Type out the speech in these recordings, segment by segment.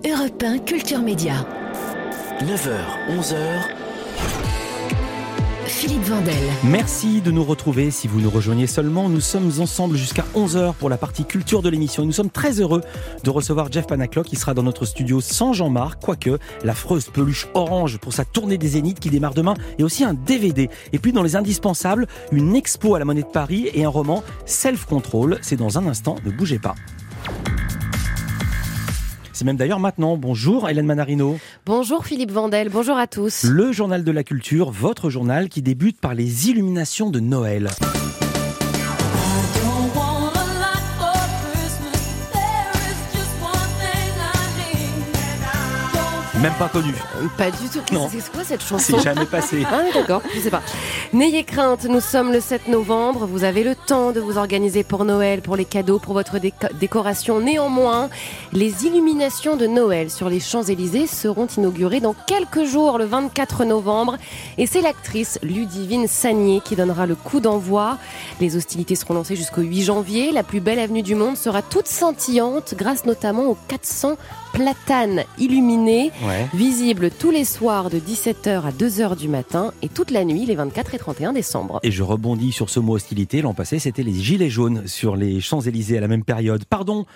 Europe 1 Culture Média. 9h, 11h. Philippe Vandel. Merci de nous retrouver. Si vous nous rejoignez seulement, nous sommes ensemble jusqu'à 11h pour la partie culture de l'émission. Et nous sommes très heureux de recevoir Jeff Panaclock qui sera dans notre studio sans Jean-Marc, quoique l'affreuse peluche orange pour sa tournée des Zéniths qui démarre demain et aussi un DVD. Et puis dans les indispensables, une expo à la Monnaie de Paris et un roman Self Control. C'est dans un instant, ne bougez pas. C'est même d'ailleurs maintenant. Bonjour Hélène Manarino. Bonjour Philippe Vandel, bonjour à tous. Le journal de la culture, votre journal qui débute par les illuminations de Noël. Même pas connu. Pas du tout. Non. C'est quoi cette chanson? C'est jamais passé. Ah d'accord, je sais pas. N'ayez crainte, nous sommes le 7 novembre. Vous avez le temps de vous organiser pour Noël, pour les cadeaux, pour votre décoration. Néanmoins, les illuminations de Noël sur les Champs-Élysées seront inaugurées dans quelques jours, le 24 novembre. Et c'est l'actrice Ludivine Sagnier qui donnera le coup d'envoi. Les hostilités seront lancées jusqu'au 8 janvier. La plus belle avenue du monde sera toute scintillante grâce notamment aux 400 platanes illuminés, visibles tous les soirs de 17h à 2h du matin et toute la nuit les 24 et 31 décembre. Et je rebondis sur ce mot hostilité. L'an passé, c'était les gilets jaunes sur les Champs-Élysées à la même période. Partons,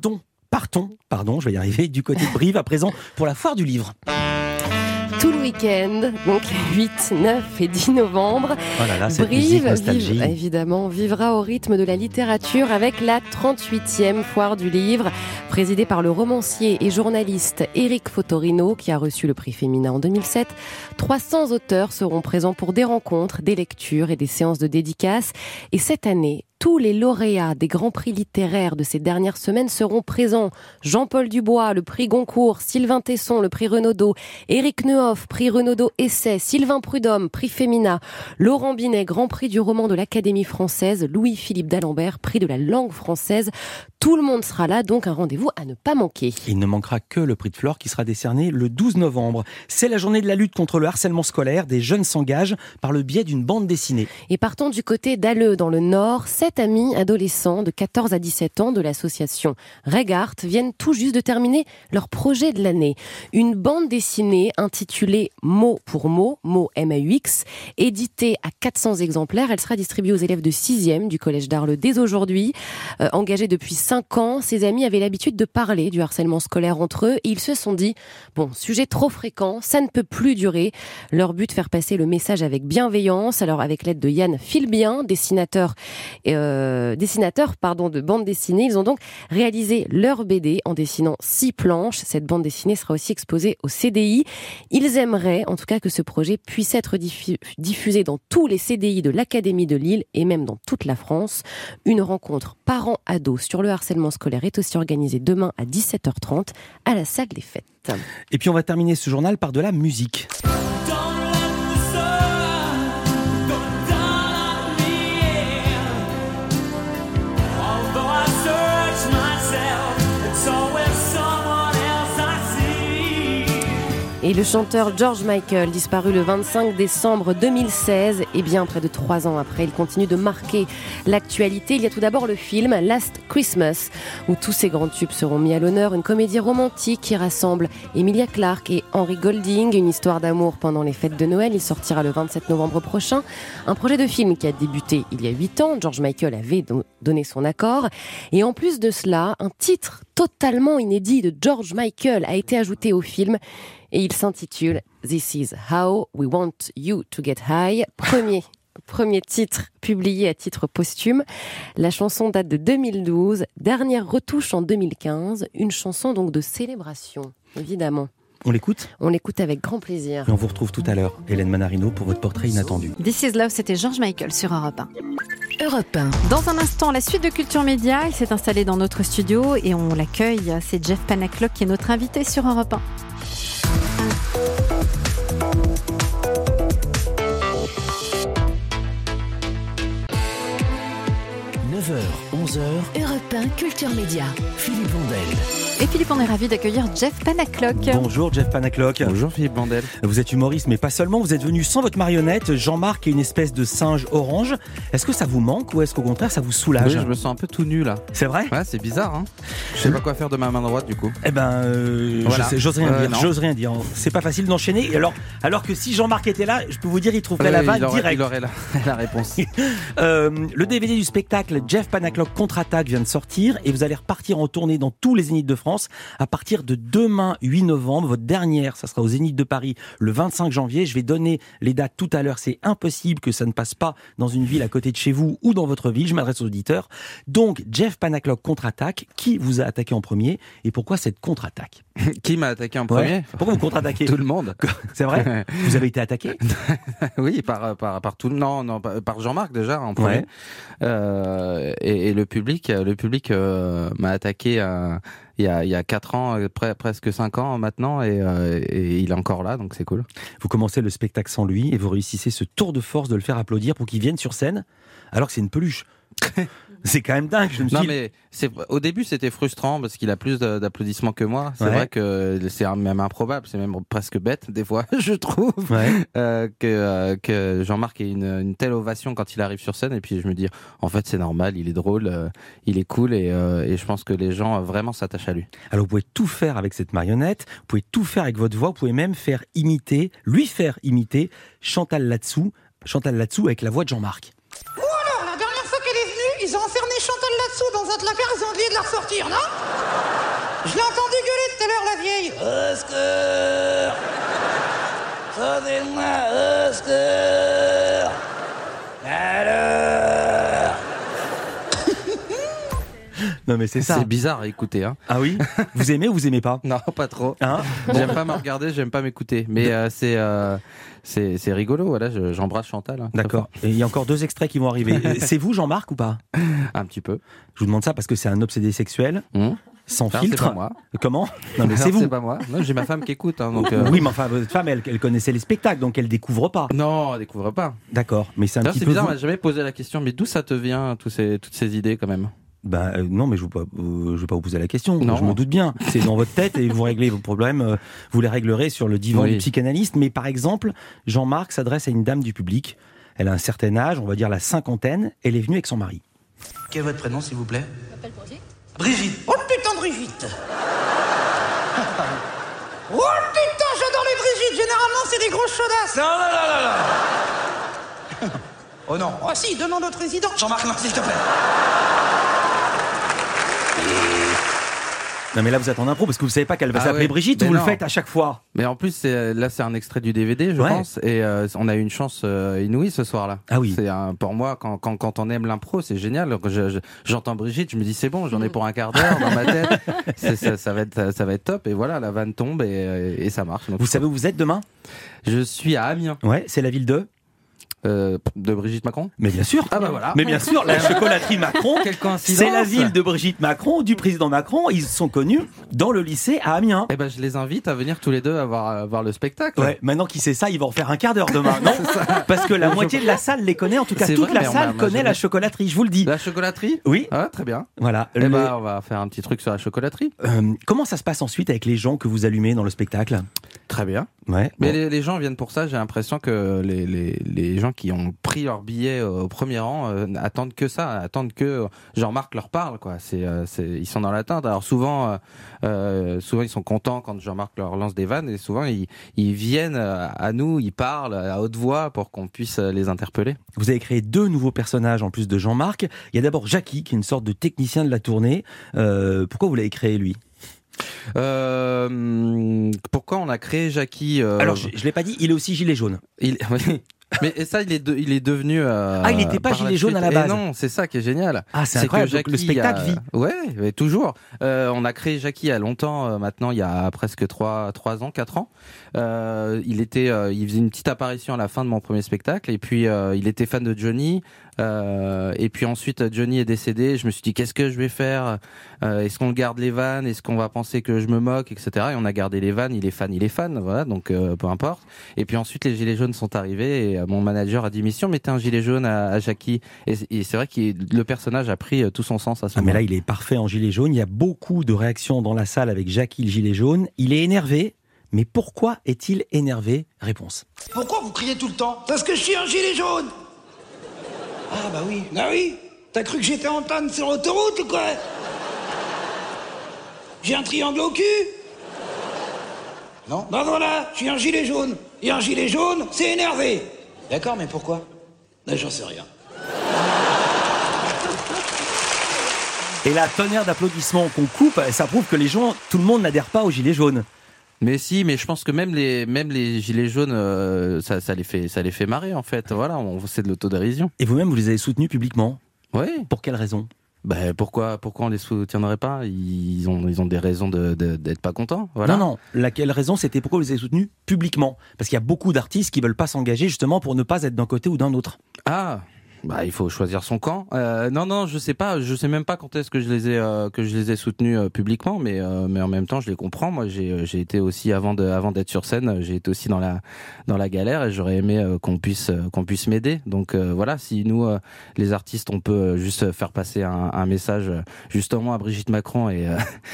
je vais y arriver, du côté de Brive à présent pour la foire du livre. Tout le week-end, donc les 8, 9 et 10 novembre, cette Brive, nostalgie. évidemment, vivra au rythme de la littérature avec la 38e foire du livre, présidée par le romancier et journaliste Éric Fotorino, qui a reçu le prix Féminin en 2007. 300 auteurs seront présents pour des rencontres, des lectures et des séances de dédicaces. Et cette année, tous les lauréats des grands prix littéraires de ces dernières semaines seront présents. Jean-Paul Dubois, le prix Goncourt, Sylvain Tesson, le prix Renaudot, Éric Neuhoff, prix Renaudot Essai, Sylvain Prudhomme, prix Femina, Laurent Binet, grand prix du roman de l'Académie française, Louis-Philippe d'Alembert, prix de la langue française. Tout le monde sera là, donc un rendez-vous à ne pas manquer. Il ne manquera que le prix de Flore qui sera décerné le 12 novembre. C'est la journée de la lutte contre le harcèlement scolaire. Des jeunes s'engagent par le biais d'une bande dessinée. Et partons du côté d'Alleux, dans le Nord, 7 amis adolescents de 14 à 17 ans de l'association Regard viennent tout juste de terminer leur projet de l'année. Une bande dessinée intitulée Mot pour mot, mot M-A-U-X, éditée à 400 exemplaires. Elle sera distribuée aux élèves de 6e du collège d'Arles dès aujourd'hui. Engagés depuis 5 ans, ces amis avaient l'habitude de parler du harcèlement scolaire entre eux et ils se sont dit, sujet trop fréquent, ça ne peut plus durer. Leur but, faire passer le message avec bienveillance. Alors avec l'aide de Yann Philbien, dessinateur de bande dessinée, ils ont donc réalisé leur BD en dessinant 6 planches. Cette bande dessinée sera aussi exposée au CDI. Ils aimeraient en tout cas que ce projet puisse être diffusé dans tous les CDI de l'Académie de Lille et même dans toute la France. Une rencontre parents-ados sur le harcèlement scolaire est aussi organisée demain à 17h30 à la salle des fêtes. Et puis on va terminer ce journal par de la musique. Et le chanteur George Michael, disparu le 25 décembre 2016, et bien près de 3 ans après, il continue de marquer l'actualité. Il y a tout d'abord le film Last Christmas, où tous ces grands tubes seront mis à l'honneur. Une comédie romantique qui rassemble Emilia Clarke et Henry Golding, une histoire d'amour pendant les fêtes de Noël. Il sortira le 27 novembre prochain. Un projet de film qui a débuté il y a 8 ans. George Michael avait donné son accord. Et en plus de cela, un titre totalement inédit de George Michael a été ajouté au film. Et il s'intitule This is How We Want You to Get High. Premier titre publié à titre posthume. La chanson date de 2012, dernière retouche en 2015. Une chanson donc de célébration, évidemment. On l'écoute ? On l'écoute avec grand plaisir. Et on vous retrouve tout à l'heure, Hélène Manarino, pour votre portrait inattendu. This is Love, c'était George Michael sur Europe 1. Europe 1. Dans un instant, la suite de Culture Média. Il s'est installé dans notre studio et on l'accueille. C'est Jeff Panaclock qui est notre invité sur Europe 1. 9h, 11h. Europe 1 Culture Média. Philippe Vandel. Et Philippe, on est ravis d'accueillir Jeff Panaclock. Bonjour Jeff Panaclock. Bonjour Philippe Bandel. Vous êtes humoriste, mais pas seulement, vous êtes venu sans votre marionnette. Jean-Marc est une espèce de singe orange. Est-ce que ça vous manque ou est-ce qu'au contraire ça vous soulage? Oui, je me sens un peu tout nu là. C'est vrai? Ouais, c'est bizarre, hein. Je sais pas quoi faire de ma main droite du coup. Eh ben, Voilà. j'ose rien dire. Non. J'ose rien dire. C'est pas facile d'enchaîner. Et alors que si Jean-Marc était là, je peux vous dire, il trouverait la vanne direct. Il aurait la réponse. Le DVD du spectacle Jeff Panaclock contre-attaque vient de sortir et vous allez repartir en tournée dans tous les Zéniths de France à partir de demain 8 novembre. Votre dernière, ça sera au Zénith de Paris le 25 janvier. Je vais donner les dates tout à l'heure. C'est impossible que ça ne passe pas dans une ville à côté de chez vous ou dans votre ville. Je m'adresse aux auditeurs. Donc, Jeff Panaclock contre-attaque. Qui vous a attaqué en premier et pourquoi cette contre-attaque? Qui m'a attaqué en premier? Ouais. Pourquoi vous contre-attaquez? Tout le monde. C'est vrai? Vous avez été attaqué? Oui, par tout le monde. Non, par Jean-Marc déjà en premier. Ouais. Et le public m'a attaqué il y a 4 ans, presque 5 ans maintenant, et il est encore là, donc c'est cool. Vous commencez le spectacle sans lui et vous réussissez ce tour de force de le faire applaudir pour qu'il vienne sur scène alors que c'est une peluche. C'est quand même dingue. Je me suis Non dit... mais au début c'était frustrant parce qu'il a plus d'applaudissements que moi. C'est vrai que c'est même improbable, c'est même presque bête des fois, je trouve, que Jean-Marc ait une telle ovation quand il arrive sur scène. Et puis je me dis, en fait c'est normal, il est drôle, il est cool et je pense que les gens vraiment s'attachent à lui. Alors vous pouvez tout faire avec cette marionnette, vous pouvez tout faire avec votre voix, vous pouvez même lui faire imiter Chantal Latsou avec la voix de Jean-Marc. La dernière fois qu'elle est venue, ils ont enfermé Chantal Latsou dans un placard, ils ont oublié de la ressortir, non? Je l'ai entendu gueuler tout à l'heure, la vieille. Au secours! Sauvez-moi, au secours! Alors? Non mais c'est ça. C'est bizarre à écouter, hein. Ah oui? Vous aimez ou vous aimez pas? Non, pas trop. Hein? J'aime pas me regarder, j'aime pas m'écouter. Mais c'est rigolo, voilà. J'embrasse Chantal. Hein, D'accord. Et il y a encore 2 extraits qui vont arriver. C'est vous Jean-Marc ou pas? un petit peu. Je vous demande ça parce que c'est un obsédé sexuel. Sans Alors, filtre. c'est pas moi. Comment? Non mais c'est Alors, vous. C'est pas moi. Non, j'ai ma femme qui écoute. Hein, donc, Oui, mais enfin votre femme, elle connaissait les spectacles, donc elle découvre pas. Non, elle découvre pas. D'accord, mais c'est un D'ailleurs, petit c'est peu. bizarre, on m'a jamais posé la question, mais d'où ça te vient, toutes ces idées quand même? Non, mais je vais pas vous poser la question. Non. Je me doute bien. C'est dans votre tête et vous réglez vos problèmes. Vous les réglerez sur le divan du psychanalyste. Mais par exemple, Jean-Marc s'adresse à une dame du public. Elle a un certain âge, on va dire la cinquantaine. Elle est venue avec son mari. Quel est votre prénom, s'il vous plaît? Je m'appelle Brigitte. Brigitte. Oh putain, Brigitte! Oh putain, j'adore les Brigitte! Généralement, c'est des grosses chaudasses! Non. Oh non. Oh si, demande au président! Jean-Marc, non, s'il te plaît. Non, mais là, vous êtes en impro parce que vous savez pas qu'elle va s'appeler ouais. Brigitte ou Mais vous le non. faites à chaque fois? Mais en plus, là, c'est un extrait du DVD, je pense, et on a eu une chance inouïe ce soir-là. Ah oui. Pour moi, quand on aime l'impro, c'est génial. J'entends Brigitte, je me dis c'est bon, j'en ai pour un quart d'heure dans ma tête. Ça va être top. Et voilà, la vanne tombe et ça marche. Donc, Vous savez où vous êtes demain? Je suis à Amiens. Ouais, c'est la ville de Brigitte Macron. Mais bien sûr. Ah bah voilà. Mais bien sûr, la chocolaterie Macron. Quelle coïncidence. C'est la ville de Brigitte Macron, du président Macron. Ils sont connus dans le lycée à Amiens. Eh ben, je les invite à venir tous les deux à voir le spectacle. Ouais, maintenant qu'il sait ça, il va en faire un quart d'heure demain, non? Parce que la moitié de la salle les connaît, en tout cas C'est toute vrai, la mais salle moi, connaît la chocolaterie, je vous le dis. La chocolaterie? Oui. Ah, très bien. Voilà. Eh ben, on va faire un petit truc sur la chocolaterie. Comment ça se passe ensuite avec les gens que vous allumez dans le spectacle? Très bien. Ouais. Mais bon. les gens viennent pour ça. J'ai l'impression que les gens qui ont pris leur billet au premier rang attendent que ça, attendent que Jean-Marc leur parle, quoi. Ils sont dans l'attente. Alors souvent ils sont contents quand Jean-Marc leur lance des vannes et souvent ils viennent à nous, ils parlent à haute voix pour qu'on puisse les interpeller. Vous avez créé 2 nouveaux personnages en plus de Jean-Marc. Il y a d'abord Jackie, qui est une sorte de technicien de la tournée. Pourquoi vous l'avez créé, lui? Pourquoi on a créé Jackie Alors, je l'ai pas dit, il est aussi gilet jaune. Oui. Mais et ça, il est devenu. Il n'était pas gilet jaune à la base. Non, c'est ça qui est génial. Ah, c'est incroyable. Que Donc, le spectacle vit. Ouais, mais toujours. On a créé Jackie il y a longtemps. Maintenant, il y a presque 3 ans, 4 ans. Il faisait une petite apparition à la fin de mon premier spectacle. Et puis, il était fan de Johnny. Et puis ensuite, Johnny est décédé. Je me suis dit, qu'est-ce que je vais faire? Est-ce qu'on garde les vannes? Est-ce qu'on va penser que je me moque, etc. Et on a gardé les vannes. Il est fan. Voilà, donc peu importe. Et puis ensuite, les gilets jaunes sont arrivés et mon manager a dit, mission, mettez un gilet jaune à Jackie. Et c'est vrai que le personnage a pris tout son sens à ce moment. Mais là, il est parfait en gilet jaune. Il y a beaucoup de réactions dans la salle avec Jackie le gilet jaune. Il est énervé. Mais pourquoi est-il énervé? Réponse. Pourquoi vous criez tout le temps? Parce que je suis un gilet jaune. Ah bah oui. Ah oui. T'as cru que j'étais en panne sur l'autoroute ou quoi? J'ai un triangle au cul? Non. Bah voilà, je suis un gilet jaune. Et un gilet jaune, c'est énervé. D'accord, mais pourquoi? Bah j'en sais rien. Et la tonnerre d'applaudissements qu'on coupe, ça prouve que tout le monde n'adhère pas au gilet jaune. Mais si, mais je pense que même les gilets jaunes, ça les fait marrer en fait. Voilà, c'est de l'autodérision. Et vous-même, vous les avez soutenus publiquement? Oui. Pour quelle raison? Pourquoi on les soutiendrait pas? Ils ont des raisons d'être pas contents. Voilà. Non. Laquelle raison? C'était pourquoi vous les avez soutenus publiquement? Parce qu'il y a beaucoup d'artistes qui veulent pas s'engager justement pour ne pas être d'un côté ou d'un autre. Ah. Il faut choisir son camp. Non, je sais pas. Je sais même pas quand est-ce que je les ai soutenus publiquement, mais en même temps, je les comprends. Moi, j'ai été aussi avant d'être sur scène, j'ai été aussi dans la galère et j'aurais aimé qu'on puisse m'aider. Donc voilà, si nous, les artistes, on peut juste faire passer un message justement à Brigitte Macron et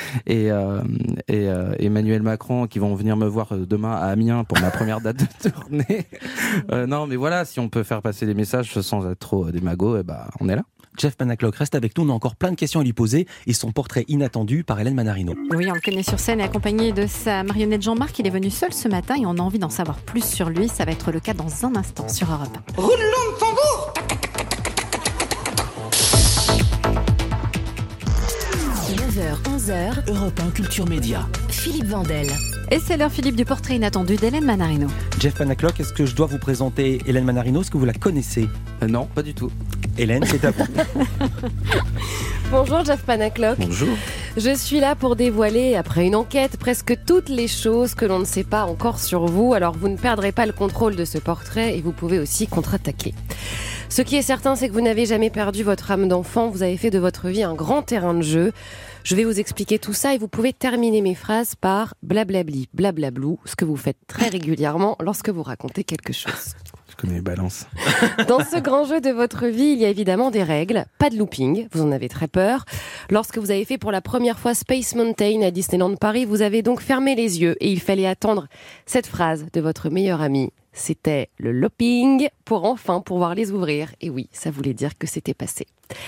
Emmanuel Macron qui vont venir me voir demain à Amiens pour ma première date de tournée. Non, mais voilà, si on peut faire passer des messages sans être trop démago, on est là. Jeff Panaclock reste avec nous, on a encore plein de questions à lui poser et son portrait inattendu par Hélène Manarino. Oui, on le connaît sur scène et accompagné de sa marionnette Jean-Marc. Il est venu seul ce matin et on a envie d'en savoir plus sur lui. Ça va être le cas dans un instant sur Europe 1. Roulement de tambour. 9h, 11h, Europe 1 Culture Média. Philippe Vandel. Et c'est l'heure, Philippe, du portrait inattendu d'Hélène Manarino. Jeff Panaclock, est-ce que je dois vous présenter Hélène Manarino? Est-ce que vous la connaissez? Non, pas du tout. Hélène, c'est à vous. Bonjour Jeff Panaclock. Bonjour. Je suis là pour dévoiler, après une enquête, presque toutes les choses que l'on ne sait pas encore sur vous. Alors vous ne perdrez pas le contrôle de ce portrait et vous pouvez aussi contre-attaquer. Ce qui est certain, c'est que vous n'avez jamais perdu votre âme d'enfant. Vous avez fait de votre vie un grand terrain de jeu. Je vais vous expliquer tout ça et vous pouvez terminer mes phrases par blablabli, blablablou, ce que vous faites très régulièrement lorsque vous racontez quelque chose. Je connais les balances. Dans ce grand jeu de votre vie, il y a évidemment des règles. Pas de looping, vous en avez très peur. Lorsque vous avez fait pour la première fois Space Mountain à Disneyland Paris, vous avez donc fermé les yeux et il fallait attendre cette phrase de votre meilleur ami. C'était le looping pour enfin pouvoir les ouvrir. Et oui, ça voulait dire que c'était passé.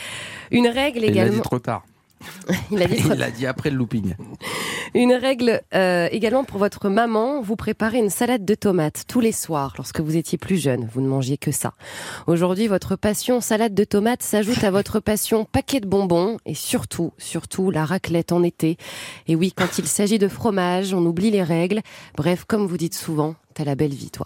Une règle également... Il a dit trop tard. Il a dit après le looping. Une règle également pour votre maman, vous préparez une salade de tomates tous les soirs lorsque vous étiez plus jeune, vous ne mangiez que ça. Aujourd'hui, votre passion salade de tomates s'ajoute à votre passion paquet de bonbons et surtout la raclette en été. Et oui, quand il s'agit de fromage, on oublie les règles. Bref, comme vous dites souvent, t'as la belle vie toi.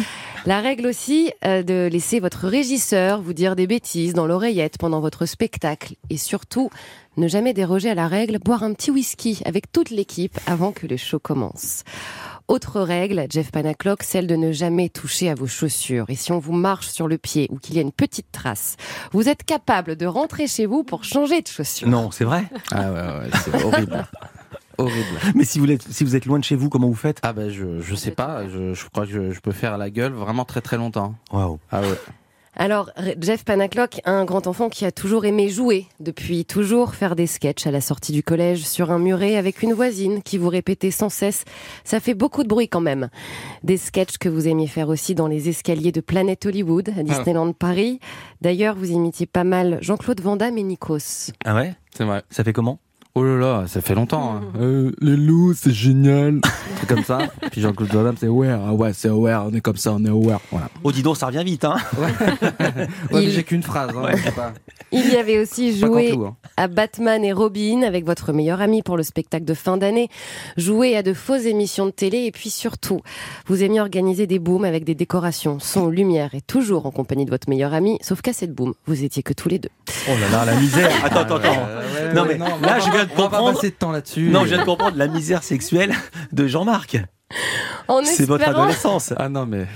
La règle aussi de laisser votre régisseur vous dire des bêtises dans l'oreillette pendant votre spectacle et surtout ne jamais déroger à la règle, boire un petit whisky avec toute l'équipe avant que le show commence. Autre règle, Jeff Panaclock, celle de ne jamais toucher à vos chaussures. Et si on vous marche sur le pied ou qu'il y a une petite trace, vous êtes capable de rentrer chez vous pour changer de chaussures. Non, c'est vrai? Ah ouais, c'est horrible. Horrible. Mais si vous êtes loin de chez vous, comment vous faites? Je sais pas, je crois que je peux faire la gueule vraiment très très longtemps. Waouh. Ah ouais. Alors, Jeff Panaclock, un grand enfant qui a toujours aimé jouer, depuis toujours faire des sketchs à la sortie du collège sur un muret avec une voisine qui vous répétait sans cesse. Ça fait beaucoup de bruit quand même. Des sketchs que vous aimiez faire aussi dans les escaliers de Planète Hollywood à Disneyland Paris. D'ailleurs, vous imitiez pas mal Jean-Claude Van Damme et Nikos. Ah ouais? C'est vrai. Ça fait comment? Oh là là, ça fait longtemps. Hein. Les loups, c'est génial. C'est comme ça. Puis Jean-Claude Van Damme, c'est aware. Ah ouais, c'est aware. On est comme ça, on est aware. Voilà. Oh, dis donc, ça revient vite, hein. Ouais, mais j'ai qu'une phrase. Hein, ouais. pas... Il y avait aussi joué tout, hein. à Batman et Robin avec votre meilleur ami pour le spectacle de fin d'année, joué à de fausses émissions de télé et puis surtout, vous aimiez organiser des booms avec des décorations, son, lumière et toujours en compagnie de votre meilleur ami, sauf qu'à cette boom, vous étiez que tous les deux. Oh là là, la misère. Attends. Non mais là, je viens de comprendre. On va passer de temps là-dessus. Non, je viens de comprendre la misère sexuelle de Jean-Marc. C'est votre adolescence. Ah non, mais...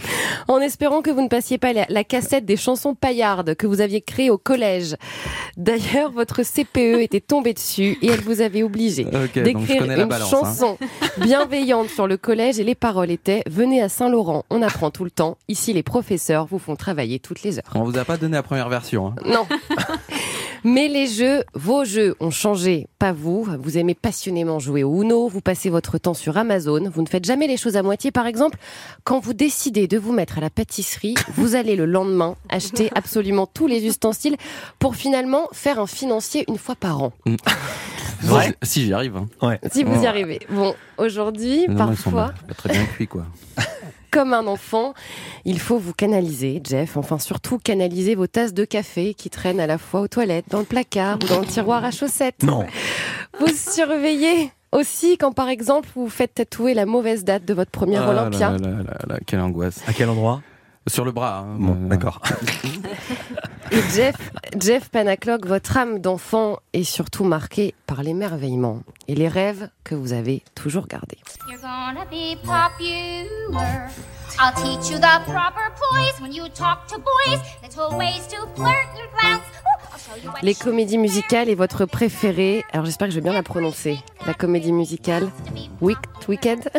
En espérant que vous ne passiez pas la cassette des chansons paillardes que vous aviez créées au collège. D'ailleurs, votre CPE était tombée dessus et elle vous avait obligé d'écrire une chanson bienveillante sur le collège et les paroles étaient « Venez à Saint-Laurent, on apprend tout le temps. Ici, les professeurs vous font travailler toutes les heures. » On vous a pas donné la première version. Hein. Non. Mais les jeux, vos jeux ont changé, pas vous. Vous aimez passionnément jouer au Uno, vous passez votre temps sur Amazon, vous ne faites jamais les choses à moitié. Par exemple, quand vous décidez de vous mettre à la pâtisserie, vous allez le lendemain acheter absolument tous les ustensiles pour finalement faire un financier une fois par an. Ouais. Si j'y arrive. Hein. Ouais. Si vous y arrivez. Bon, aujourd'hui, parfois... Pas très bien cuit, quoi. Comme un enfant, il faut vous canaliser, Jeff. Enfin, surtout canaliser vos tasses de café qui traînent à la fois aux toilettes, dans le placard ou dans le tiroir à chaussettes. Non. Vous surveillez aussi quand, par exemple, vous faites tatouer la mauvaise date de votre première Olympia. Quelle angoisse. À quel endroit ? Sur le bras. Hein, bon, d'accord. Et Jeff Panaclock, votre âme d'enfant est surtout marquée par l'émerveillement et les rêves que vous avez toujours gardés. You're gonna be popular. I'll teach you the proper poise when you talk to boys. Little ways to flirt and glance. I'll show you what Les comédies musicales est votre préférée. Alors j'espère que je vais bien la prononcer. La comédie musicale Wicked.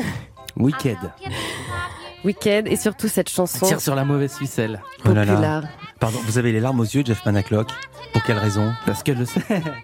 Wicked et surtout cette chanson Tire sur la mauvaise ficelle. Oh là populaire. là. Pardon, vous avez les larmes aux yeux, Jeff Panaclock. Pour quelle raison ? Parce qu'elle le sait.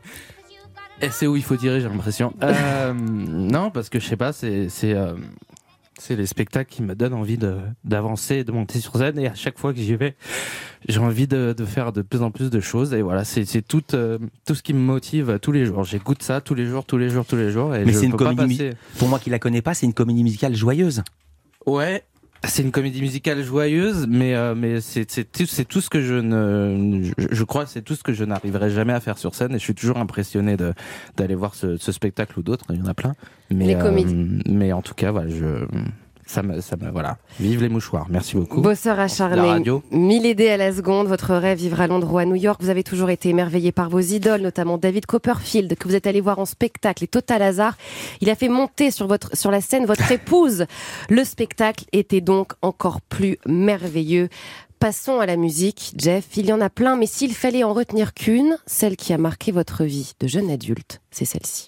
Et c'est où il faut tirer, j'ai l'impression. Non, parce que je sais pas, c'est les spectacles qui me donnent envie d'avancer, de monter sur scène. Et à chaque fois que j'y vais, j'ai envie de faire de plus en plus de choses. Et voilà, c'est tout ce qui me motive tous les jours. J'écoute ça tous les jours. Et mais je c'est une peux pas comédie. passer... Pour moi qui la connais pas, c'est une comédie musicale joyeuse. Ouais. C'est une comédie musicale joyeuse, mais c'est tout ce que je crois, c'est tout ce que je n'arriverai jamais à faire sur scène. Et je suis toujours impressionné d'aller voir ce spectacle ou d'autres. Il y en a plein. Mais, les comédies. Mais en tout cas, voilà, ça me voilà. Vive les mouchoirs. Merci beaucoup. Bosseur La acharné, radio. 1000 idées à la seconde. Votre rêve vivre à Londres ou à New York. Vous avez toujours été émerveillé par vos idoles, notamment David Copperfield, que vous êtes allé voir en spectacle. Et Total Hasard, il a fait monter sur la scène votre épouse. Le spectacle était donc encore plus merveilleux. Passons à la musique, Jeff. Il y en a plein, mais s'il fallait en retenir qu'une, celle qui a marqué votre vie de jeune adulte, c'est celle-ci.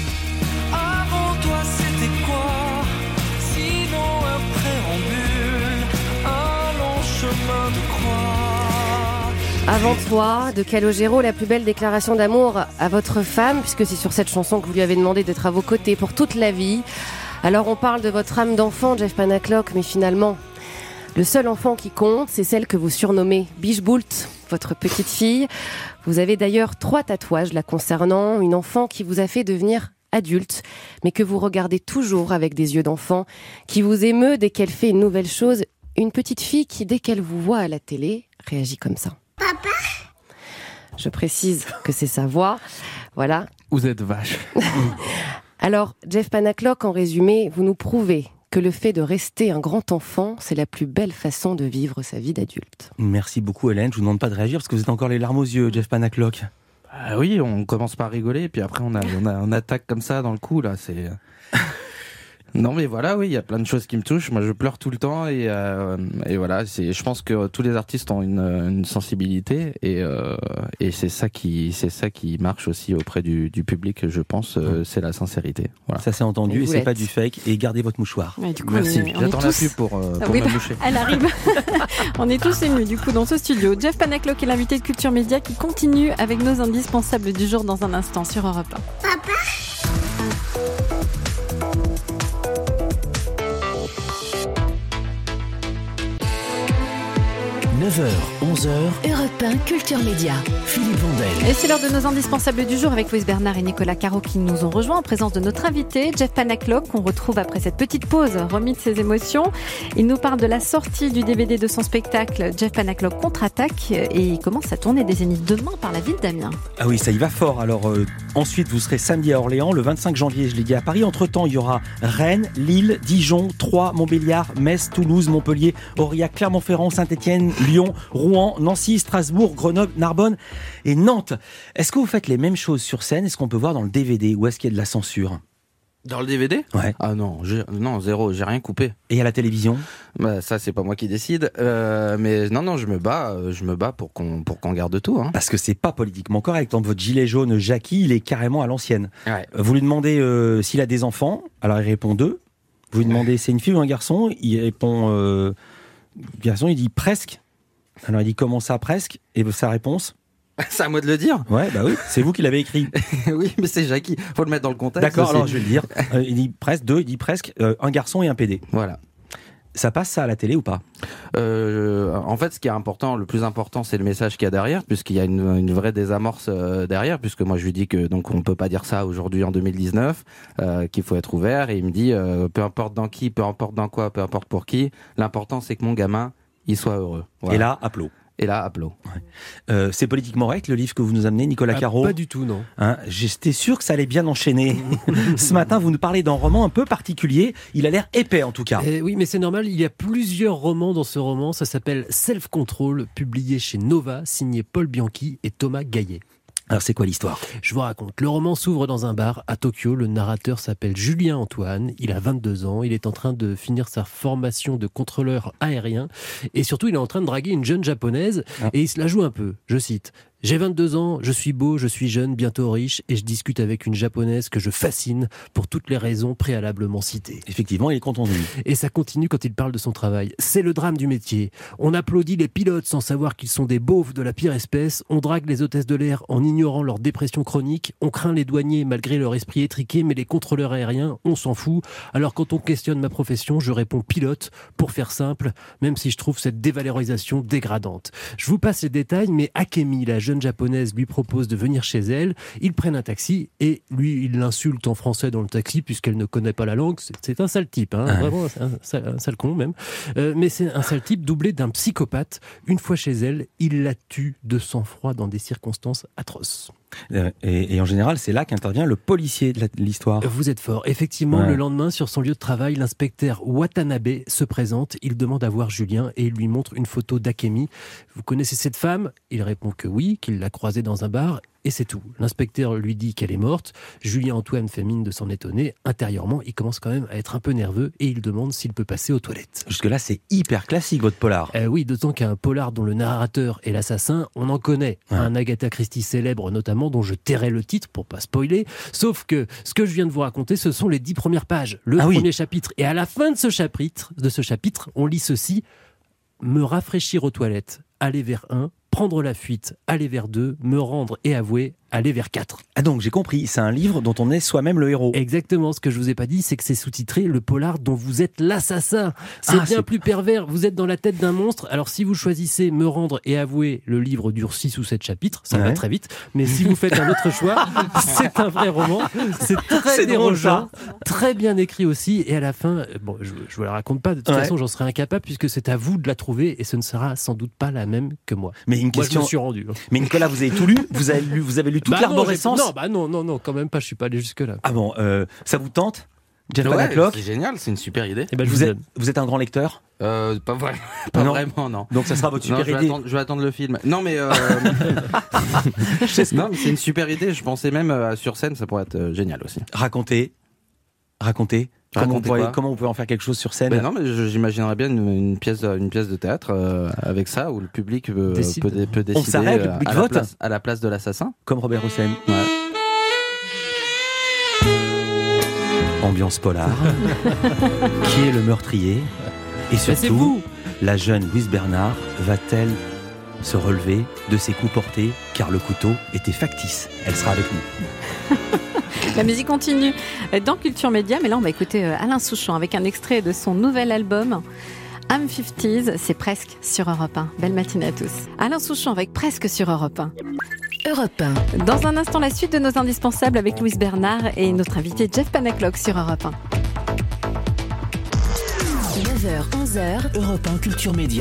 Avant toi, c'était quoi ? Sinon un préambule, un long chemin de croix. Avant toi, de Calogero, la plus belle déclaration d'amour à votre femme, puisque c'est sur cette chanson que vous lui avez demandé d'être à vos côtés pour toute la vie. Alors on parle de votre âme d'enfant, Jeff Panaclock, mais finalement, le seul enfant qui compte, c'est celle que vous surnommez Bicheboult, votre petite fille. Vous avez d'ailleurs 3 tatouages la concernant, une enfant qui vous a fait devenir adulte, mais que vous regardez toujours avec des yeux d'enfant, qui vous émeut dès qu'elle fait une nouvelle chose, une petite fille qui, dès qu'elle vous voit à la télé, réagit comme ça. Papa? Je précise que c'est sa voix. Voilà. Vous êtes vache. Alors, Jeff Panaclock, en résumé, vous nous prouvez que le fait de rester un grand enfant, c'est la plus belle façon de vivre sa vie d'adulte. Merci beaucoup Hélène, je vous demande pas de réagir parce que vous êtes encore les larmes aux yeux, Jeff Panaclock. Ah oui, on commence par rigoler, puis après on attaque comme ça dans le cou, là, c'est... Non mais voilà, oui, il y a plein de choses qui me touchent. Moi, je pleure tout le temps et voilà. Je pense que tous les artistes ont une sensibilité et c'est ça qui marche aussi auprès du public. Je pense, c'est la sincérité. Voilà. Ça s'est entendu et c'est pas du fake. Et gardez votre mouchoir. Ouais, du coup, merci. J'attends la tous... pub pour oui, me moucher. Elle arrive. On est tous émus du coup dans ce studio. Jeff Panaclock est l'invité de Culture Média qui continue avec nos indispensables du jour dans un instant sur Europe 1. Papa? 9h, 11h, Europe 1, Culture Média. Philippe Vandel. Et c'est l'heure de nos indispensables du jour avec Louise Bernard et Nicolas Caro qui nous ont rejoints en présence de notre invité, Jeff Panaclock, qu'on retrouve après cette petite pause, remis de ses émotions. Il nous parle de la sortie du DVD de son spectacle, Jeff Panaclock contre-attaque, et il commence à tourner des Zéniths demain par la ville d'Amiens. Ah oui, ça y va fort. Alors ensuite, vous serez samedi à Orléans, le 25 janvier, je l'ai dit à Paris. Entre-temps, il y aura Rennes, Lille, Dijon, Troyes, Montbéliard, Metz, Toulouse, Montpellier, Aurillac, Clermont-Ferrand, Saint-Étienne, Lyon, Rouen, Nancy, Strasbourg, Grenoble, Narbonne et Nantes. Est-ce que vous faites les mêmes choses sur scène ? Est-ce qu'on peut voir dans le DVD ou est-ce qu'il y a de la censure ? Dans le DVD ? Ouais. Ah non, zéro, j'ai rien coupé. Et à la télévision ? Bah, ça, c'est pas moi qui décide. Mais non, je me bats pour qu'on garde tout. Hein. Parce que c'est pas politiquement correct. Dans votre gilet jaune, Jackie, il est carrément à l'ancienne. Ouais. Vous lui demandez s'il a des enfants, alors il répond 2. Vous lui demandez c'est une fille ou un garçon, il répond garçon, il dit presque. Alors il dit comment ça presque ? Et sa réponse ? C'est à moi de le dire. Ouais, bah oui, c'est vous qui l'avez écrit. Oui, mais c'est Jackie. Faut le mettre dans le contexte. D'accord, aussi. alors je vais le dire. Il dit presque 2, il dit presque un garçon et un PD. Voilà. Ça passe ça à la télé ou pas ? En fait, ce qui est important, le plus important, c'est le message qu'il y a derrière, puisqu'il y a une vraie désamorce derrière, puisque moi je lui dis que donc on peut pas dire ça aujourd'hui en 2019, qu'il faut être ouvert, et il me dit peu importe dans qui, peu importe dans quoi, peu importe pour qui, l'important c'est que mon gamin il soit heureux. Voilà. Et là, applause. Ouais. C'est politiquement correct le livre que vous nous amenez, Nicolas Caro ? Pas du tout, non. Hein, j'étais sûr que ça allait bien enchaîner. Ce matin, vous nous parlez d'un roman un peu particulier. Il a l'air épais en tout cas. Oui, mais c'est normal, il y a plusieurs romans dans ce roman. Ça s'appelle Self Control, publié chez Nova, signé Paul Bianchi et Thomas Gaillet. Alors c'est quoi l'histoire ? Je vous raconte. Le roman s'ouvre dans un bar à Tokyo. Le narrateur s'appelle Julien Antoine. Il a 22 ans. Il est en train de finir sa formation de contrôleur aérien. Et surtout, il est en train de draguer une jeune japonaise. Et il se la joue un peu. Je cite. J'ai 22 ans, je suis beau, je suis jeune, bientôt riche, et je discute avec une japonaise que je fascine pour toutes les raisons préalablement citées. Effectivement, il est content de lui. Et ça continue quand il parle de son travail. C'est le drame du métier. On applaudit les pilotes sans savoir qu'ils sont des beaufs de la pire espèce. On drague les hôtesses de l'air en ignorant leur dépression chronique. On craint les douaniers malgré leur esprit étriqué, mais les contrôleurs aériens, on s'en fout. Alors quand on questionne ma profession, je réponds pilote, pour faire simple, même si je trouve cette dévalorisation dégradante. Je vous passe les détails, mais Akemi, la jeune japonaise, lui propose de venir chez elle. Ils prennent un taxi et lui, il l'insulte en français dans le taxi puisqu'elle ne connaît pas la langue. C'est un sale type, hein, vraiment un sale con même. Mais c'est un sale type doublé d'un psychopathe. Une fois chez elle, il la tue de sang-froid dans des circonstances atroces. Et en général, c'est là qu'intervient le policier de l'histoire. Vous êtes fort. Effectivement, le lendemain, sur son lieu de travail, l'inspecteur Watanabe se présente. Il demande à voir Julien et il lui montre une photo d'Akemi. Vous connaissez cette femme ? Il répond que oui, qu'il l'a croisée dans un bar. Et c'est tout. L'inspecteur lui dit qu'elle est morte. Julien Antoine fait mine de s'en étonner. Intérieurement, il commence quand même à être un peu nerveux et il demande s'il peut passer aux toilettes. Jusque-là, c'est hyper classique, votre polar. Oui, d'autant qu'un polar dont le narrateur est l'assassin, on en connaît. Un Agatha Christie célèbre notamment, dont je tairai le titre pour pas spoiler. Sauf que ce que je viens de vous raconter, ce sont les 10 premières pages. Le premier chapitre. Et à la fin de ce chapitre, on lit ceci. Me rafraîchir aux toilettes, aller vers 1. Prendre la fuite, aller vers 2, me rendre et avouer, aller vers 4. Ah donc j'ai compris, c'est un livre dont on est soi-même le héros. Exactement, ce que je vous ai pas dit, c'est que c'est sous-titré Le polar dont vous êtes l'assassin. C'est bien plus pervers, vous êtes dans la tête d'un monstre. Alors si vous choisissez Me rendre et avouer, le livre dure 6 ou 7 chapitres, ça va très vite. Mais si vous faites un autre choix, c'est un vrai roman. C'est très dérangeant, très bien écrit aussi. Et à la fin, bon, je vous la raconte pas, de toute façon j'en serai incapable puisque c'est à vous de la trouver et ce ne sera sans doute pas la même que moi. Mais une question... Moi je me suis rendu. Mais Nicolas, vous avez tout lu ? Vous avez lu toute l'arborescence ? Non, quand même pas, je suis pas allé jusque-là. Ah bon, ça vous tente ? Jeff Panaclock ? C'est génial, c'est une super idée. Et ben, vous êtes un grand lecteur ? Pas vraiment, non. Donc ça sera votre super idée. Je vais attendre le film. Non mais, non, mais c'est une super idée. Je pensais même sur scène, ça pourrait être génial aussi. Racontez. Comment vous pouvez en faire quelque chose sur scène ? Non, mais j'imaginerais bien une pièce de théâtre avec ça où le public peut décider. On s'arrête, le public vote à la place de l'assassin. Comme Robert Hossein. Ouais. Ambiance polar. Qui est le meurtrier ? Et surtout, la jeune Louise Bernard va-t-elle se relever de ses coups portés car le couteau était factice ? Elle sera avec nous. La musique continue dans Culture Média, mais là on va écouter Alain Souchon avec un extrait de son nouvel album I'm 50s, c'est presque sur Europe 1. Belle matinée à tous. Alain Souchon avec Presque sur Europe 1. Europe 1. Dans un instant, la suite de nos indispensables avec Louise Bernard et notre invité Jeff Panaclock sur Europe 1. 9h, 11h, Europe 1 Culture Média.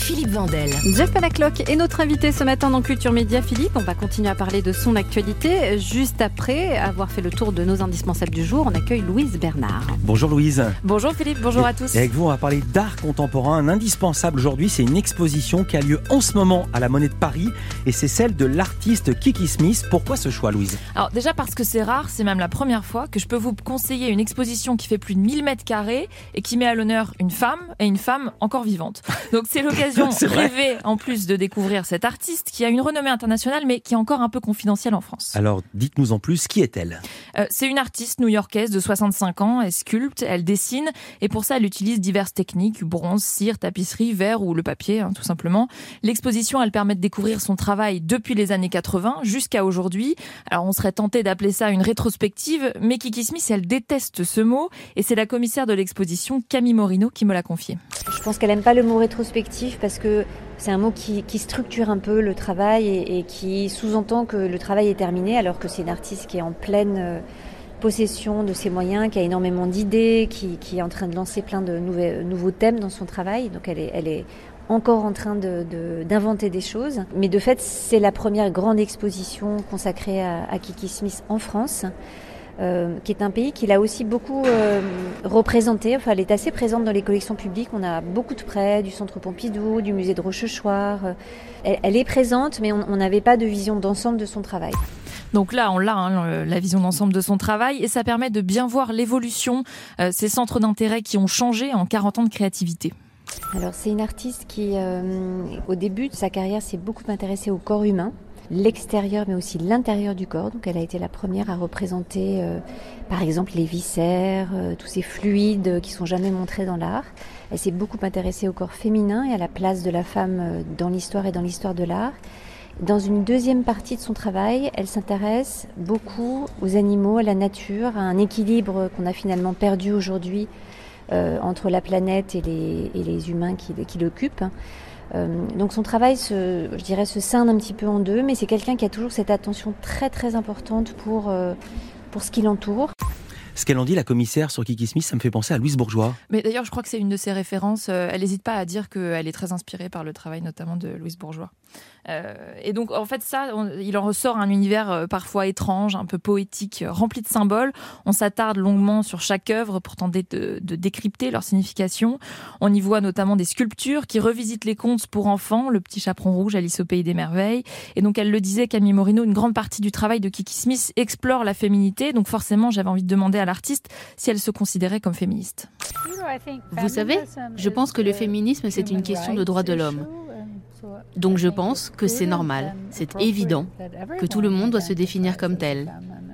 Philippe Vandel. Jeff Panaclock est notre invité ce matin dans Culture Média. Philippe, on va continuer à parler de son actualité. Juste après avoir fait le tour de nos indispensables du jour, on accueille Louise Bernard. Bonjour Louise. Bonjour Philippe, bonjour à tous. Et avec vous, on va parler d'art contemporain. Un indispensable aujourd'hui, c'est une exposition qui a lieu en ce moment à la Monnaie de Paris. Et c'est celle de l'artiste Kiki Smith. Pourquoi ce choix, Louise ? Alors déjà parce que c'est rare, c'est même la première fois que je peux vous conseiller une exposition qui fait plus de 1000 mètres carrés et qui met à l'honneur une femme et une femme encore vivante. Donc c'est l'occasion rêvée en plus de découvrir cette artiste qui a une renommée internationale mais qui est encore un peu confidentielle en France. Alors dites-nous en plus, qui est-elle ? C'est une artiste new-yorkaise de 65 ans, elle sculpte, elle dessine et pour ça elle utilise diverses techniques, bronze, cire, tapisserie, verre ou le papier tout simplement. L'exposition elle permet de découvrir son travail depuis les années 80 jusqu'à aujourd'hui. Alors on serait tenté d'appeler ça une rétrospective, mais Kiki Smith elle déteste ce mot et c'est la commissaire de l'exposition Camille Morino qui me l'a confié. Je pense qu'elle n'aime pas le mot rétrospectif parce que c'est un mot qui structure un peu le travail et qui sous-entend que le travail est terminé alors que c'est une artiste qui est en pleine possession de ses moyens, qui a énormément d'idées, qui est en train de lancer plein de nouveaux thèmes dans son travail. Donc elle est encore en train d'inventer des choses. Mais de fait, c'est la première grande exposition consacrée à Kiki Smith en France. Qui est un pays qu'il a aussi beaucoup représenté. Enfin, elle est assez présente dans les collections publiques. On a beaucoup de prêts du Centre Pompidou, du musée de Rochechouart. Elle est présente, mais on n'avait pas de vision d'ensemble de son travail. Donc là, on l'a, la vision d'ensemble de son travail, et ça permet de bien voir l'évolution, ces centres d'intérêt qui ont changé en 40 ans de créativité. Alors, c'est une artiste qui, au début de sa carrière, s'est beaucoup intéressée au corps humain. L'extérieur mais aussi l'intérieur du corps. Donc elle a été la première à représenter par exemple les viscères, tous ces fluides qui sont jamais montrés dans l'art. Elle s'est beaucoup intéressée au corps féminin et à la place de la femme dans l'histoire et dans l'histoire de l'art. Dans une deuxième partie de son travail, elle s'intéresse beaucoup aux animaux, à la nature, à un équilibre qu'on a finalement perdu aujourd'hui entre la planète et les humains qui l'occupent. Donc son travail se scinde un petit peu en deux, mais c'est quelqu'un qui a toujours cette attention très très importante pour ce qui l'entoure. Ce qu'elle en dit, la commissaire sur Kiki Smith, ça me fait penser à Louise Bourgeois. Mais d'ailleurs, je crois que c'est une de ses références. Elle n'hésite pas à dire qu'elle est très inspirée par le travail notamment de Louise Bourgeois. Et donc, en fait, il en ressort un univers parfois étrange, un peu poétique, rempli de symboles. On s'attarde longuement sur chaque œuvre pour tenter de décrypter leur signification. On y voit notamment des sculptures qui revisitent les contes pour enfants, Le Petit Chaperon Rouge, Alice au Pays des Merveilles. Et donc, elle le disait, Camille Morino, une grande partie du travail de Kiki Smith explore la féminité. Donc, forcément, j'avais envie de demander à l'artiste si elle se considérait comme féministe. Vous savez, je pense que le féminisme, c'est une question de droits de l'homme. Donc je pense que c'est normal, c'est évident, que tout le monde doit se définir comme tel.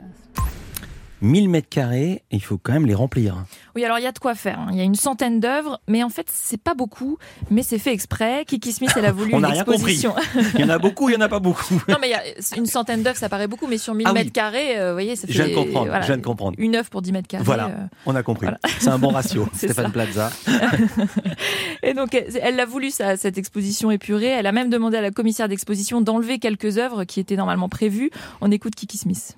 1000 mètres carrés, il faut quand même les remplir. Oui, alors il y a de quoi faire. Il y a une centaine d'œuvres, mais en fait, c'est pas beaucoup, mais c'est fait exprès. Kiki Smith, elle a voulu une exposition. On n'a rien compris. Il y en a beaucoup, il y en a pas beaucoup. Non, mais il y a une centaine d'œuvres, ça paraît beaucoup, mais sur 1000 mètres carrés, vous voyez, ça fait... Je viens de comprendre. Une œuvre pour 10 mètres carrés. Voilà, on a compris. Voilà. C'est un bon ratio. Stéphane Plaza. Et donc, elle a voulu cette exposition épurée. Elle a même demandé à la commissaire d'exposition d'enlever quelques œuvres qui étaient normalement prévues. On écoute Kiki Smith.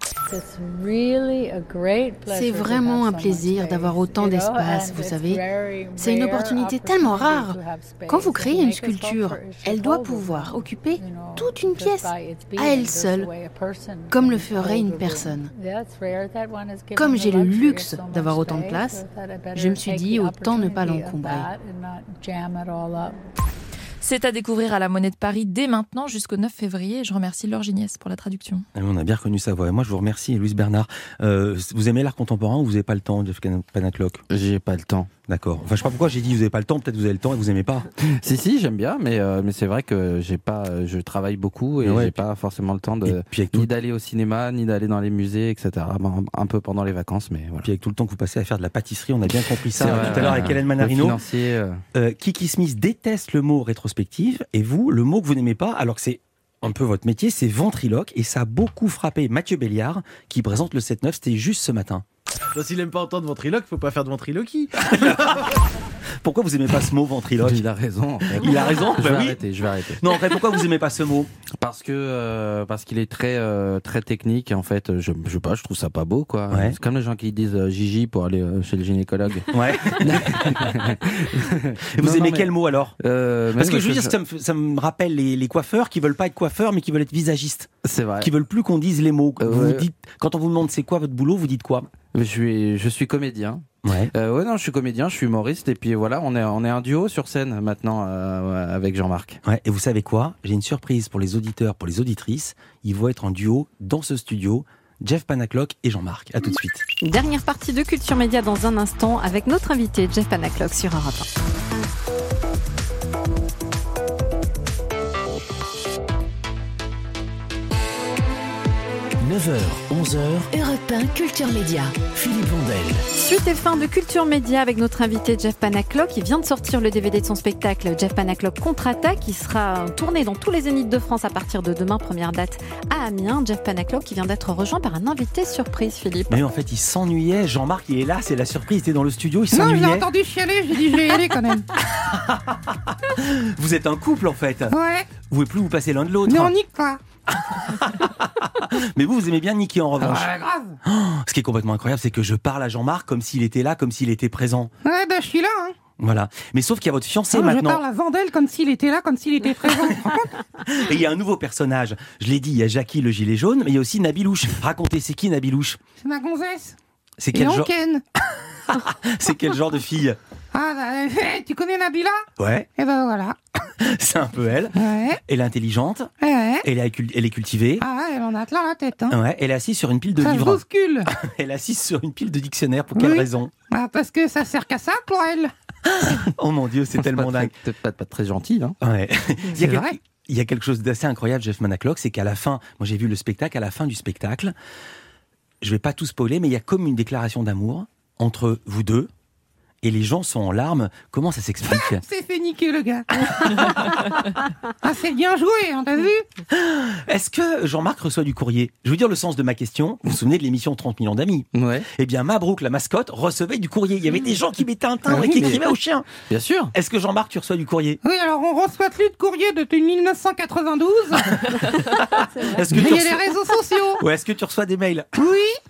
C'est vraiment un plaisir d'avoir autant d'espace, vous savez. C'est une opportunité tellement rare. Quand vous créez une sculpture, elle doit pouvoir occuper toute une pièce, à elle seule, comme le ferait une personne. Comme j'ai le luxe d'avoir autant de place, je me suis dit autant ne pas l'encombrer. C'est à découvrir à la Monnaie de Paris dès maintenant jusqu'au 9 février. Je remercie Laure Gignès pour la traduction. On a bien reconnu sa voix. Moi, je vous remercie, Louise Bernard. Vous aimez l'art contemporain ou vous n'avez pas le temps, Jeff Panaclock ? J'ai pas le temps. D'accord. Enfin, je sais pas pourquoi j'ai dit vous n'avez pas le temps. Peut-être vous avez le temps et vous aimez pas. Si, j'aime bien, mais c'est vrai que je travaille beaucoup et j'ai pas forcément le temps ni d'aller au cinéma, ni d'aller dans les musées, etc. Un peu pendant les vacances, mais voilà. Puis avec tout le temps que vous passez à faire de la pâtisserie, on a bien compris ça tout à l'heure avec Hélène Manarino. Kiki Smith déteste le mot rétrospective et vous, le mot que vous n'aimez pas, alors que c'est un peu votre métier, c'est ventriloque et ça a beaucoup frappé Mathieu Béliard qui présente le 7-9, c'était juste ce matin. S'il n'aime pas entendre ventriloque, faut pas faire de ventriloquie. Pourquoi vous aimez pas ce mot ventriloque? Il a raison. En fait. Il a raison. Je vais arrêter. Non, en fait, pourquoi vous aimez pas ce mot? Parce qu'il est très technique. En fait, je sais pas, je trouve ça pas beau, quoi. Ouais. C'est comme les gens qui disent Gigi pour aller chez le gynécologue. Ouais. Vous aimez quel mot alors? Parce que je veux dire, ça me rappelle les coiffeurs qui veulent pas être coiffeurs, mais qui veulent être visagistes. C'est vrai. Qui veulent plus qu'on dise les mots. Vous dites, quand on vous demande c'est quoi votre boulot, vous dites quoi? Je suis comédien. Ouais. Non, je suis comédien, je suis humoriste, et puis voilà, on est un duo sur scène maintenant avec Jean-Marc. Ouais. Et vous savez quoi? J'ai une surprise pour les auditeurs, pour les auditrices. Ils vont être en duo dans ce studio. Jeff Panaclock et Jean-Marc. À tout de suite. Dernière partie de Culture Média dans un instant avec notre invité Jeff Panaclock sur Europe 9h, 11h, Europe 1 Culture Média. Philippe Bondel. Suite et fin de Culture Média avec notre invité Jeff Panaclock. Il vient de sortir le DVD de son spectacle Jeff Panaclock Contre-Attaque qui sera tourné dans tous les zéniths de France à partir de demain, première date à Amiens. Jeff Panaclock qui vient d'être rejoint par un invité surprise, Philippe. Mais en fait, il s'ennuyait. Jean-Marc, il est là, c'est la surprise. Il était dans le studio, il s'ennuyait. Non, je l'ai entendu chialer, j'ai dit je vais y aller quand même. Vous êtes un couple en fait. Ouais. Vous pouvez plus vous passer l'un de l'autre. Mais on nique pas. Mais vous aimez bien niquer en revanche. Ouais, grave. Oh, ce qui est complètement incroyable, c'est que je parle à Jean-Marc comme s'il était là, comme s'il était présent. Ouais, ben je suis là. Hein. Voilà. Mais sauf qu'il y a votre fiancé Alors, maintenant. Je parle à Vandel comme s'il était là, comme s'il était présent. Et il y a un nouveau personnage. Je l'ai dit, il y a Jackie le gilet jaune, mais il y a aussi Nabilouche. Racontez, c'est qui Nabilouche? C'est ma gonzesse. C'est quel genre? Ken. C'est quel genre de fille? Ah, bah, tu connais Nabila? Ouais. Et ben voilà. C'est un peu elle. Ouais. Elle est intelligente. Ouais. Elle est cultivée. Ah, elle en a plein la tête. Hein. Ouais. Elle est assise sur une pile de ça livres. Ça bouscule. Elle est assise sur une pile de dictionnaires. Pour quelle raison? Ah, parce que ça sert qu'à ça pour elle. Oh mon Dieu, c'est tellement dingue. Peut-être pas très gentil. Hein. Ouais. C'est vrai. Il y a quelque chose d'assez incroyable, Jeff Panaclock, c'est qu'à la fin, moi j'ai vu le spectacle, à la fin du spectacle, je vais pas tout spoiler, mais il y a comme une déclaration d'amour entre vous deux, et les gens sont en larmes. Comment ça s'explique? C'est fait niquer le gars. Ah, c'est bien joué, hein, t'as vu? Est-ce que Jean-Marc reçoit du courrier? Je veux dire le sens de ma question. Vous vous souvenez de l'émission 30 millions d'amis? Ouais. Eh bien, Mabrouk, la mascotte, recevait du courrier. Il y avait des gens qui mettaient un timbre et qui écrivaient au chien. Bien sûr. Est-ce que Jean-Marc, tu reçois du courrier? Oui, alors on reçoit plus de courrier depuis 1992. Est-ce que il y a les réseaux sociaux. Ou est-ce que tu reçois des mails? Oui.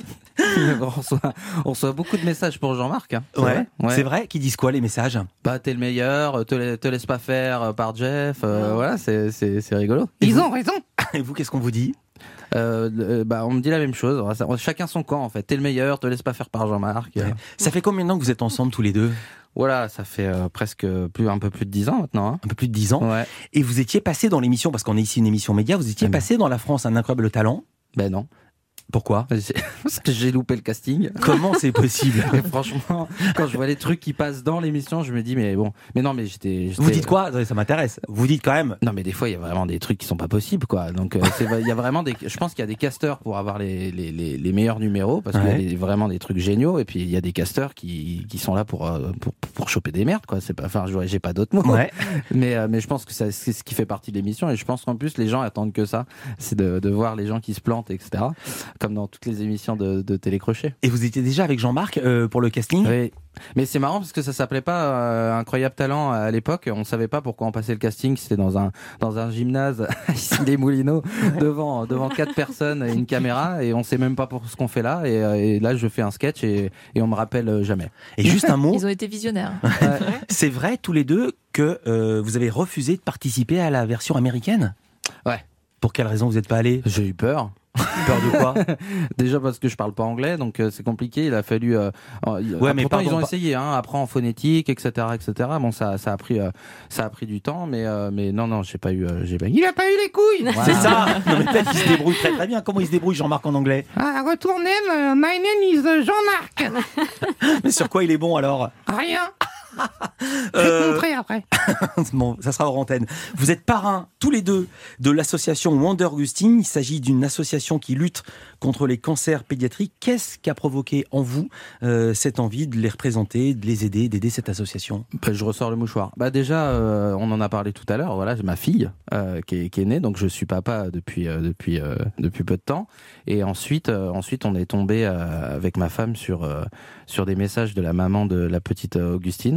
on reçoit beaucoup de messages pour Jean-Marc. Hein. Ouais. C'est vrai. Qu'ils disent quoi les messages? Bah t'es le meilleur, te laisse pas faire par Jeff. Voilà, c'est rigolo. Ils ont raison. Et vous, qu'est-ce qu'on vous dit? On me dit la même chose. Chacun son camp en fait. T'es le meilleur, te laisse pas faire par Jean-Marc. Ouais. Ça fait combien de temps que vous êtes ensemble tous les deux? Voilà, ça fait presque un peu plus de 10 ans maintenant. Hein. Un peu plus de 10 ans. Ouais. Et vous étiez passé dans l'émission, parce qu'on est ici une émission média, vous étiez passé dans La France un incroyable talent? Ben non. Pourquoi? Parce que j'ai loupé le casting. Comment c'est possible? Mais franchement, quand je vois les trucs qui passent dans l'émission, je me dis mais non mais j'étais. Vous dites quoi? Ça m'intéresse. Vous dites quand même. Non mais des fois il y a vraiment des trucs qui sont pas possibles quoi. Donc il y a vraiment je pense qu'il y a des casteurs pour avoir les meilleurs numéros parce qu'il y a vraiment des trucs géniaux et puis il y a des casteurs qui sont là pour choper des merdes quoi. C'est pas, enfin j'ai pas d'autres mots. Ouais. Mais je pense que c'est ce qui fait partie de l'émission et je pense qu'en plus les gens attendent que ça, c'est de voir les gens qui se plantent etc. Comme dans toutes les émissions de télécrochet. Et vous étiez déjà avec Jean-Marc pour le casting? Oui. Mais c'est marrant parce que ça s'appelait pas Incroyable Talent à l'époque. On savait pas pourquoi on passait le casting. C'était dans un gymnase ici les Moulineaux devant 4 personnes et une caméra et on sait même pas pour ce qu'on fait là. Et là je fais un sketch et on me rappelle jamais. Et juste un mot. Ils ont été visionnaires. C'est vrai tous les deux que vous avez refusé de participer à la version américaine? Ouais. Pour quelle raison vous n'êtes pas allé? J'ai eu peur. Peur de quoi? Déjà parce que je parle pas anglais, donc c'est compliqué. Il a fallu. Ouais, mais pourtant ils ont essayé, hein, apprendre en phonétique, etc., etc. Bon, ça a pris du temps, mais non, j'ai pas eu. Il a pas eu les couilles. Voilà. C'est ça. Non, mais peut-être qu'il se débrouille très très bien. Comment il se débrouille, Jean-Marc, en anglais? Ah, retournez, my name is Jean-Marc. Mais sur quoi il est bon alors? Rien. Je vais te montrer après. Bon, ça sera hors antenne. Vous êtes parrains, tous les deux, de l'association Wonder Augustine. Il s'agit d'une association qui lutte contre les cancers pédiatriques. Qu'est-ce qui a provoqué en vous cette envie de les représenter, de les aider, d'aider cette association? Je ressors le mouchoir. Déjà, on en a parlé tout à l'heure. Voilà, j'ai ma fille qui est née, donc je suis papa depuis peu de temps. Et ensuite, on est tombé avec ma femme sur des messages de la maman de la petite Augustine.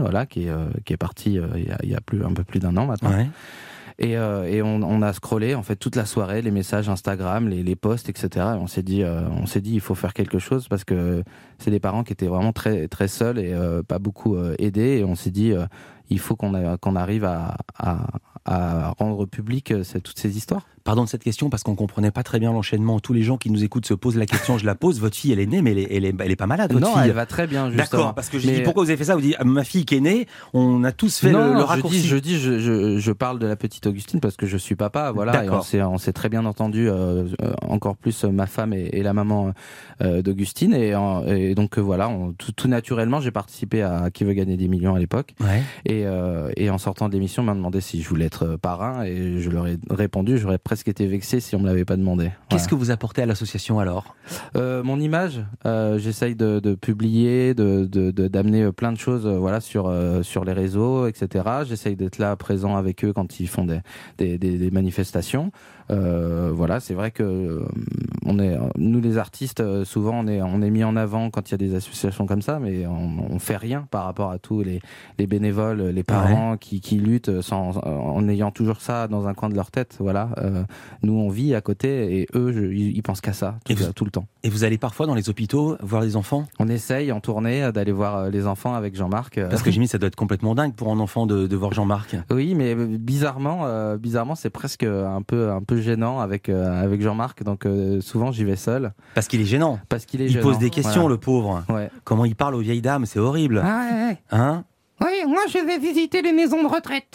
voilà, qui est parti il y a un peu plus d'un an maintenant. Ouais. Et on a scrollé en fait toute la soirée, les messages Instagram, les posts, etc. Et on s'est dit, il faut faire quelque chose parce que c'est des parents qui étaient vraiment très très seuls et pas beaucoup aidés. Et on s'est dit, il faut qu'on arrive à rendre public toutes ces histoires. Pardon de cette question parce qu'on comprenait pas très bien l'enchaînement. Tous les gens qui nous écoutent se posent la question, je la pose. Votre fille, elle est née, mais elle est pas malade, votre non, fille. Elle va très bien, justement. D'accord, parce que je dis pourquoi vous avez fait ça. Vous dites, ma fille qui est née, on a tous fait le raccourci. Je parle de la petite Augustine parce que je suis papa, voilà. D'accord. Et on s'est très bien entendu, encore plus ma femme et la maman d'Augustine. Et donc voilà, tout naturellement, j'ai participé à Qui veut gagner des millions à l'époque. Ouais. Et en sortant de l'émission, on m'a demandé si je voulais être parrain et je leur ai répondu. J'aurais presque été vexé si on me l'avait pas demandé. Qu'est-ce que vous apportez à l'association alors ? Mon image, j'essaye de publier, d'amener plein de choses, voilà, sur les réseaux, etc. J'essaye d'être là présent avec eux quand ils font des manifestations. Voilà, c'est vrai que nous les artistes, souvent on est mis en avant quand il y a des associations comme ça, mais on fait rien par rapport à tous les bénévoles, les parents qui luttent en ayant toujours ça dans un coin de leur tête. Voilà, nous on vit à côté et eux ils pensent qu'à ça tout le temps. Et vous allez parfois dans les hôpitaux voir les enfants ? On essaye en tournée d'aller voir les enfants avec Jean-Marc. Parce que j'ai mis, ça doit être complètement dingue pour un enfant de voir Jean-Marc. Oui, mais bizarrement c'est presque un peu gênant avec Jean-Marc, donc souvent j'y vais seul. Parce qu'il est gênant. Il pose des questions, le pauvre. Ouais. Comment il parle aux vieilles dames, c'est horrible. Ah ouais. Hein ? Oui, moi je vais visiter les maisons de retraite.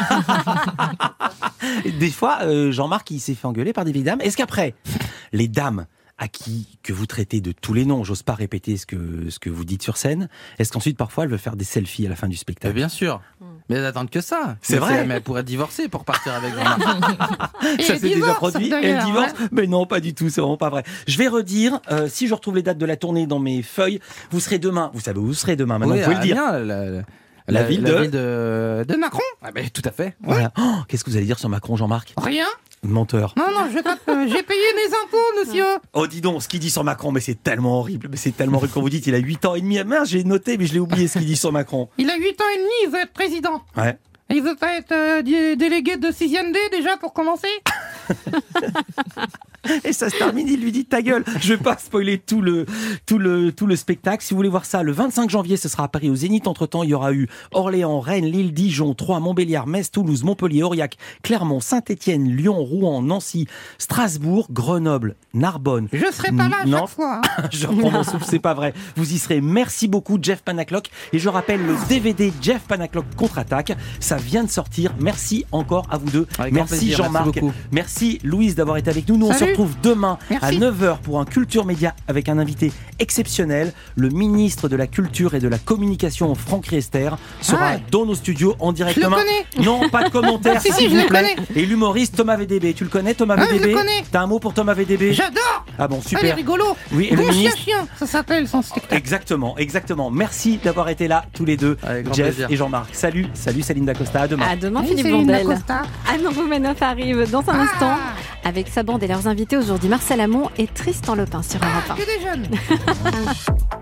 Des fois, Jean-Marc, il s'est fait engueuler par des vieilles dames. Est-ce qu'après, les dames que vous traitez de tous les noms, j'ose pas répéter ce que vous dites sur scène, est-ce qu'ensuite parfois elle veut faire des selfies à la fin du spectacle ? Bien sûr. Mais elles attendent que ça. C'est vrai. Mais elle pourrait divorcer pour partir avec Jean-Marc. Ça s'est déjà produit. Elle divorce. Ouais. Mais non, pas du tout. C'est vraiment pas vrai. Je vais redire. Si je retrouve les dates de la tournée dans mes feuilles, vous serez demain. Vous savez où vous serez demain. Maintenant, vous pouvez le dire. La ville de Macron. Ah ben, tout à fait. Voilà. Oh, qu'est-ce que vous allez dire sur Macron, Jean-Marc ? Rien. Menteur. Non, j'ai payé mes impôts, monsieur. Oh, dis donc, ce qu'il dit sur Macron, mais c'est tellement horrible. Quand vous dites, il a 8 ans et demi. Merde, j'ai noté, mais je l'ai oublié ce qu'il dit sur Macron. Il a 8 ans et demi, il veut être président. Ouais. Et il veut pas être délégué de 6e D, déjà, pour commencer. Et ça se termine, il lui dit ta gueule. Je vais pas spoiler tout le spectacle. Si vous voulez voir ça, le 25 janvier, ce sera à Paris au Zénith. Entre-temps, il y aura eu Orléans, Rennes, Lille, Dijon, Troyes, Montbéliard, Metz, Toulouse, Montpellier, Aurillac, Clermont, Saint-Étienne, Lyon, Rouen, Nancy, Strasbourg, Grenoble, Narbonne. Je serai pas là à chaque fois. Je reprends mon souffle, c'est pas vrai. Vous y serez. Merci beaucoup, Jeff Panaclock. Et je rappelle le DVD Jeff Panaclock contre-attaque. Ça vient de sortir. Merci encore à vous deux. Merci Jean-Marc. Merci Louise d'avoir été avec nous. Nous, on se retrouve demain à 9h pour un Culture Média avec un invité exceptionnel. Le ministre de la Culture et de la Communication, Franck Riester, sera dans nos studios en direct demain. Non, pas de commentaires, s'il vous plaît. Et l'humoriste Thomas VDB. Tu le connais, Thomas VDB ? Je le connais. T'as un mot pour Thomas VDB ? J'adore. Ah bon, super. Il est rigolo. Oui, et Bon le ministre... chien, ça s'appelle son spectacle. Exactement. Merci d'avoir été là, tous les deux, Jeff et Jean-Marc. Salut Céline Dacosta, à demain. À demain, Philippe Blondel. Anne Roumanoff arrive dans un instant avec sa bande et leurs invités aujourd'hui, Marcel Amont et Tristan Lepin sur Europe 1. Que des jeunes.